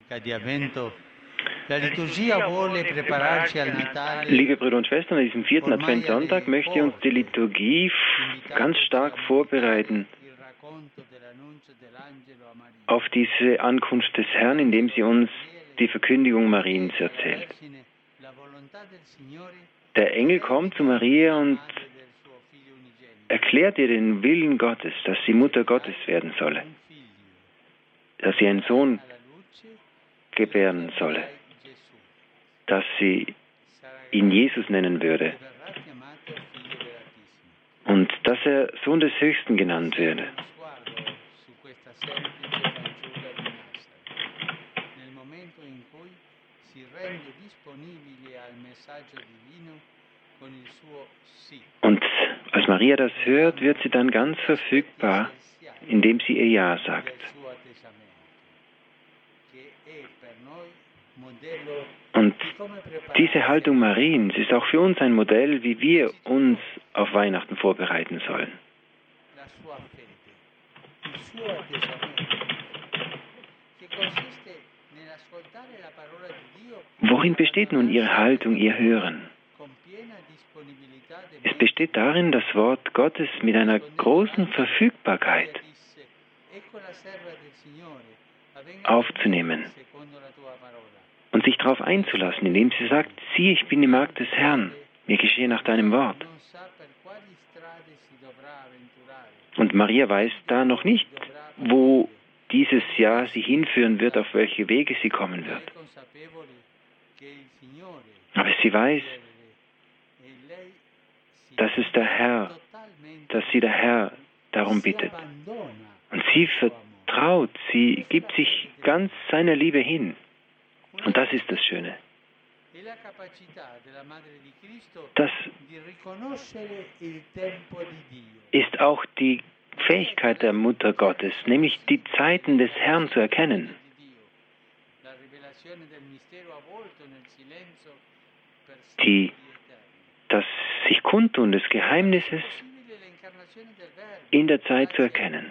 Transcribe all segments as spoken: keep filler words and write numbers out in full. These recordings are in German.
Liebe Brüder und Schwestern, an diesem vierten Adventssonntag möchte uns die Liturgie ganz stark vorbereiten auf diese Ankunft des Herrn, indem sie uns die Verkündigung Mariens erzählt. Der Engel kommt zu Maria und erklärt ihr den Willen Gottes, dass sie Mutter Gottes werden solle, dass sie einen Sohn gebären solle, dass sie ihn Jesus nennen würde und dass er Sohn des Höchsten genannt werde. Und als Maria das hört, wird sie dann ganz verfügbar, indem sie ihr Ja sagt. Und diese Haltung Mariens ist auch für uns ein Modell, wie wir uns auf Weihnachten vorbereiten sollen. Worin besteht nun Ihre Haltung, Ihr Hören? Es besteht darin, das Wort Gottes mit einer großen Verfügbarkeit aufzunehmen und sich darauf einzulassen, indem sie sagt, sieh, ich bin die Magd des Herrn, mir geschehe nach deinem Wort. Und Maria weiß da noch nicht, wo dieses Jahr sie hinführen wird, auf welche Wege sie kommen wird. Aber sie weiß, dass es der Herr, dass sie der Herr darum bittet. Und sie vertraut, sie gibt sich ganz seiner Liebe hin. Und das ist das Schöne. Das ist auch die Fähigkeit der Mutter Gottes, nämlich die Zeiten des Herrn zu erkennen. Die, das sich kundtun des Geheimnisses in der Zeit zu erkennen.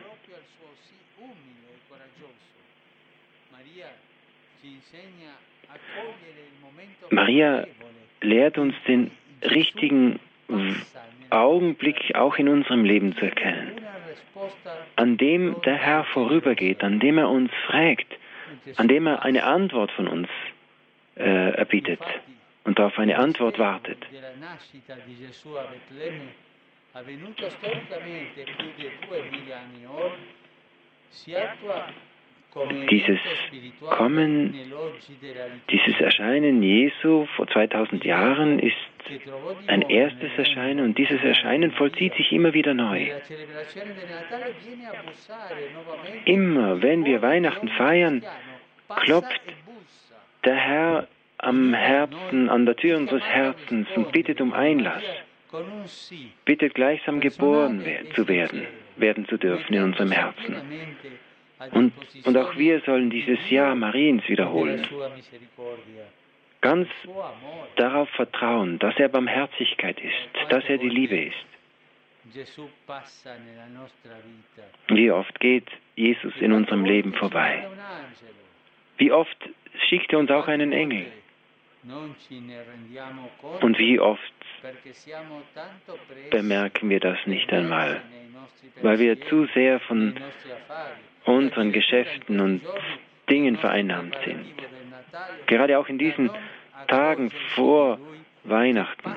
Maria lehrt uns den richtigen Augenblick auch in unserem Leben zu erkennen, an dem der Herr vorübergeht, an dem er uns fragt, an dem er eine Antwort von uns äh, erbittet und auf eine Antwort wartet. Dieses Kommen, dieses Erscheinen Jesu vor zweitausend Jahren ist ein erstes Erscheinen und dieses Erscheinen vollzieht sich immer wieder neu. Immer, wenn wir Weihnachten feiern, klopft der Herr am Herzen, an der Tür unseres Herzens und bittet um Einlass, bittet gleichsam geboren zu werden, werden zu dürfen in unserem Herzen. Und, und auch wir sollen dieses Ja Mariens wiederholen. Ganz darauf vertrauen, dass er Barmherzigkeit ist, dass er die Liebe ist. Wie oft geht Jesus in unserem Leben vorbei? Wie oft schickt er uns auch einen Engel? Und wie oft bemerken wir das nicht einmal, weil wir zu sehr von unseren Geschäften und Dingen vereinnahmt sind. Gerade auch in diesen Tagen vor Weihnachten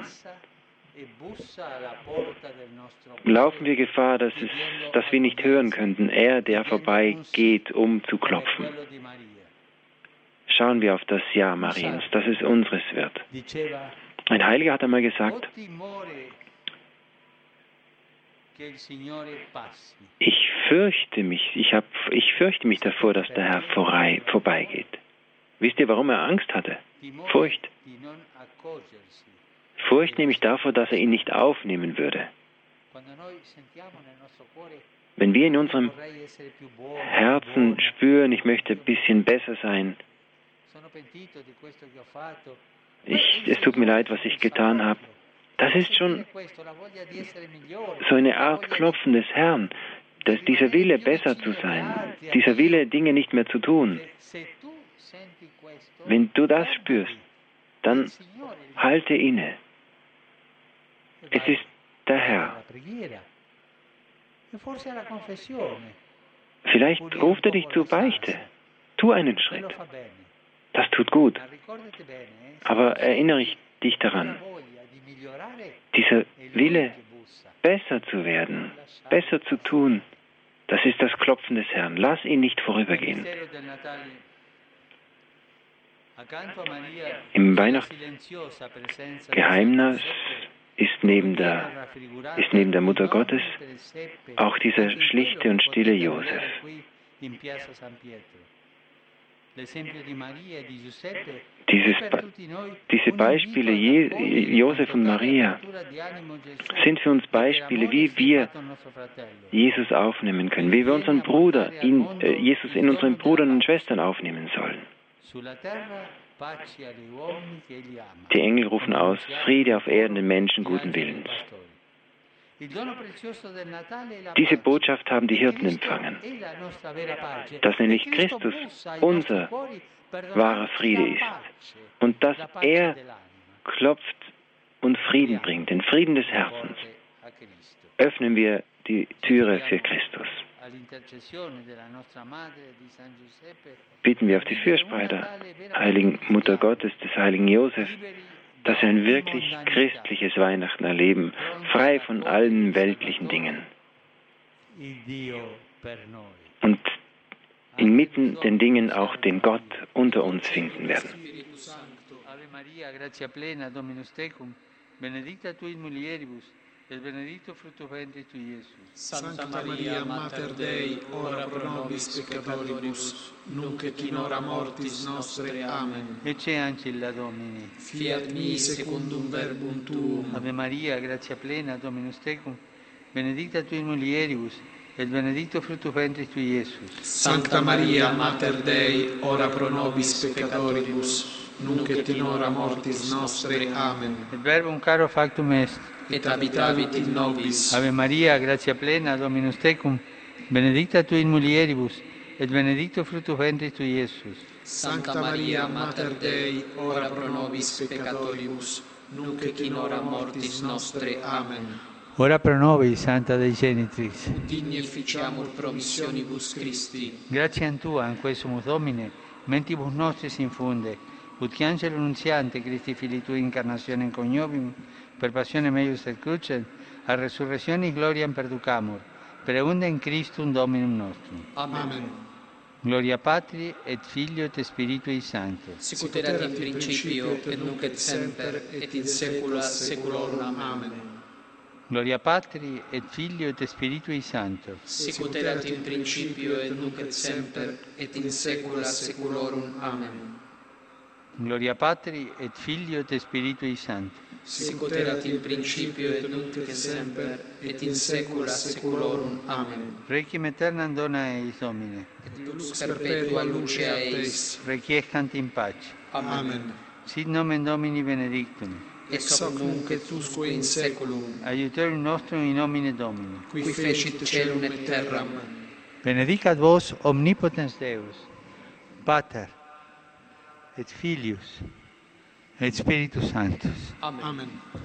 laufen wir Gefahr, dass, es, dass wir nicht hören könnten, er, der vorbeigeht, um zu klopfen. Schauen wir auf das Ja Mariens, dass es unseres wird. Ein Heiliger hat einmal gesagt, ich fürchte mich, ich, hab, ich fürchte mich davor, dass der Herr vorbei, vorbeigeht. Wisst ihr, warum er Angst hatte? Furcht. Furcht nämlich davor, dass er ihn nicht aufnehmen würde. Wenn wir in unserem Herzen spüren, ich möchte ein bisschen besser sein, ich, es tut mir leid, was ich getan habe, das ist schon so eine Art Klopfen des Herrn, dass dieser Wille, besser zu sein, dieser Wille, Dinge nicht mehr zu tun. Wenn du das spürst, dann halte inne. Es ist der Herr. Vielleicht ruft er dich zur Beichte. Tu einen Schritt. Das tut gut. Aber erinnere dich daran, dieser Wille, besser zu werden, besser zu tun, das ist das Klopfen des Herrn. Lass ihn nicht vorübergehen. Im Weihnachtsgeheimnis ist neben der, ist neben der Mutter Gottes auch dieser schlichte und stille Josef. Dieses, diese Beispiele Je, Josef und Maria sind für uns Beispiele, wie wir Jesus aufnehmen können, wie wir unseren Bruder, in, äh, Jesus in unseren Brüdern und Schwestern aufnehmen sollen. Die Engel rufen aus, Friede auf Erden den Menschen guten Willens. Diese Botschaft haben die Hirten empfangen, dass nämlich Christus unser wahrer Friede ist und dass er klopft und Frieden bringt, den Frieden des Herzens. Öffnen wir die Türe für Christus. Bitten wir auf die Fürsprache der heiligen Mutter Gottes, des heiligen Josef, dass wir ein wirklich christliches Weihnachten erleben, frei von allen weltlichen Dingen. Und inmitten den Dingen auch den Gott unter uns finden werden. Ave Maria, gratia plena, Dominus tecum, benedicta tui in mulieribus, et benedictus fructus ventris tui, Iesus. Santa Maria, Mater Dei, ora pro nobis peccatoribus, nunc et in hora mortis nostre. Amen. Ecce ancilla Domini. Fiat mi secundum verbum tuum. Ave Maria, gratia plena, Dominus tecum, benedicta tui in mulieribus, et benedictus fructus ventris tui, Iesus. Santa Maria, Mater Dei, ora pro nobis peccatoribus, nunc et in hora mortis nostre. Amen. Et verbum caro factum est. Et habitavit in nobis. Ave Maria, gratia plena, Dominus tecum, benedicta tui in mulieribus, et benedictus fructus ventris tui, Iesus. Santa Maria, Mater Dei, ora pro nobis peccatoribus, nunc et in hora mortis nostre. Amen. Ora pro nobis, Santa Dei Genitrix. Digni efficiamur promissionibus Christi. Gratiam Tua, in quae sumus Domine, mentibus nostris infunde, ut che angelo nunziante Christi Filii Tui incarnationem coniovium, per passione meius et crucem, a resurrectionis gloriam perducamur, per eundem Christum Dominum nostrum. Amen. Gloria Patri et Filio et Spiritui Sancto. Sicut erat in principio et nunc et semper et in saecula saeculorum. Amen. Gloria Patri et Filio et Spiritui Sancto. Sicut erat in principio et nunc et semper et in saecula saeculorum. Amen. Gloria Patri et Filio et Spiritui Sancto. Sicut erat in principio et nunc et semper et in saecula saeculorum. Amen. Requiem aeternam dona eis Domine. Et lux perpetua lucea eis. Requiescant in pace. Amen. Sit nomen Domini benedictum. Ex hoc nunc et usque in saeculum. Aiutorium nostrum in nomine Domini. Qui fecit caelum et terram. Benedicat vos omnipotens Deus, Pater et Filius et Spiritus Sanctus. Amen. Amen.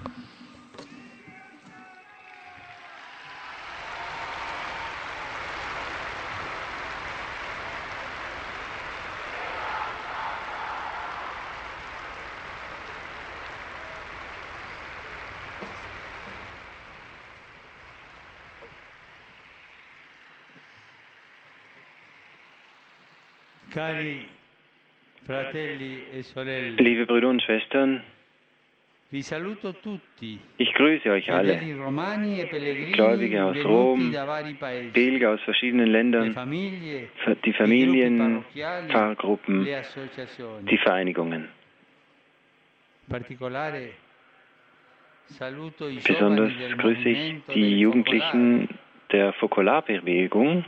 Cari fratelli e sorelle, Liebe Brüder und Schwestern, vi saluto tutti, ich grüße euch alle, fedeli romani e pellegrini Gläubige aus venuti Rom, da vari paesi, Pilger aus verschiedenen le Ländern, famiglie, die i Familien, gruppi parrocchiali, Pfarrgruppen, le associazioni. die Vereinigungen. In particolare saluto i Besonders giovani del grüße ich movimento die del Jugendlichen der Fokolarbewegung,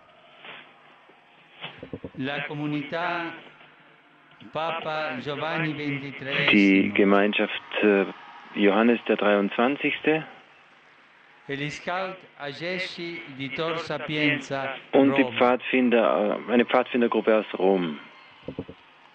la comunità Papa Giovanni die ventitreesimo Gemeinschaft äh, Johannes der dreiundzwanzigste e gli scout Agessi di Tor Sapienza und die Roma. Pfadfinder, äh, eine Pfadfindergruppe aus Rom.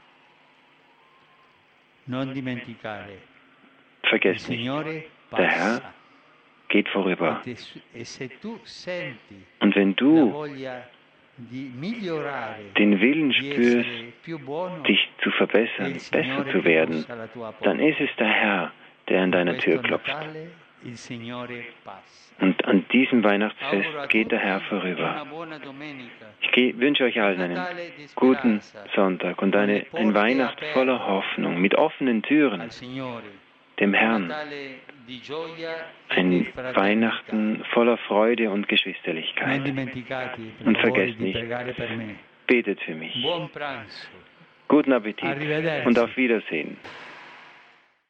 non dimenticare, il Vergesst nicht, Signore der Herr passa. geht vorüber. E, te- e se tu senti Und wenn la du voglia di migliorare, den Willen di spürst, essere più buono, dich zu è verbessern, il besser Signore zu che werden, bussa alla tua dann porta. ist es der Herr, der an deiner Tür Questo klopft. Natale il Signore passa. Und an diesem Auguro a Weihnachtsfest geht der Herr tutti vorüber. una buona domenica. Ich geh- wünsche euch allen einen Natale di guten speranza Sonntag und eine, ein Weihnacht voller Hoffnung, mit offenen Türen, al Signore. dem Un Herrn. Natale di gioia e di Ein fraternità. Weihnachten voller Freude und Non Geschwisterlichkeit. dimenticate, per Und favore, vergesst di nicht, pregare per me. betet für mich. Buon pranzo. Guten Appetit Arrivederci. und auf Wiedersehen.